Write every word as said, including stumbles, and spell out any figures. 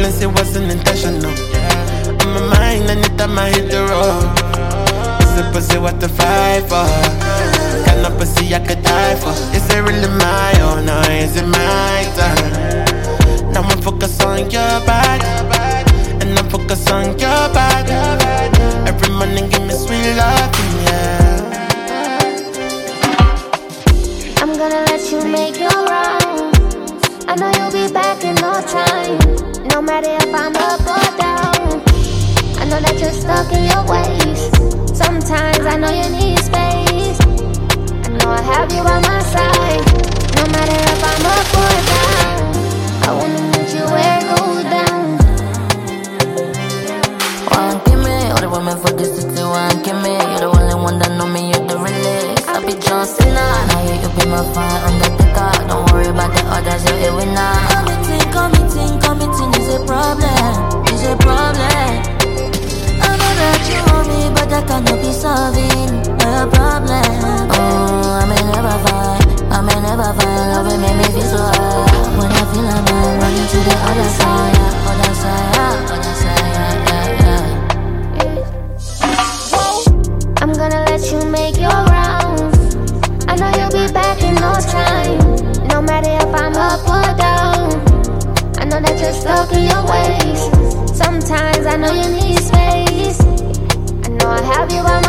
violence, it wasn't intentional. On my mind, anytime I hit the road. Is it pussy what to fight for? Got no pussy I could die for. Is it really my own or is it my turn? Now I'm focused on your body, and I'm focused on your body. Every morning give me sweet love, yeah. I'm gonna let you make your rounds. I know you'll be back in no time. No matter if I'm up or down, I know that you're stuck in your ways. Sometimes I know you need space. I know I have you by my side. No matter if I'm up or down, I wanna meet you where it goes down. One give me, all the women for this city, one give me. You're the only one that know me, you're the realest. I be John Cena, now you, you be my fire undertaker. Don't worry about the others, you're a winner. Committing, committing, committing is a problem, is a problem. I know that you want me, but I cannot be solving a problem. Oh, I may never find, I may never find love will make me feel so high. When I feel I'm running to the other side, yeah, other side, yeah, other side, yeah, yeah, yeah. I'm gonna let you make your rounds. I know you'll be back in no time. No matter if I'm up or down, I know that you're stuck in your ways. Sometimes I know you need space. I know I have you by my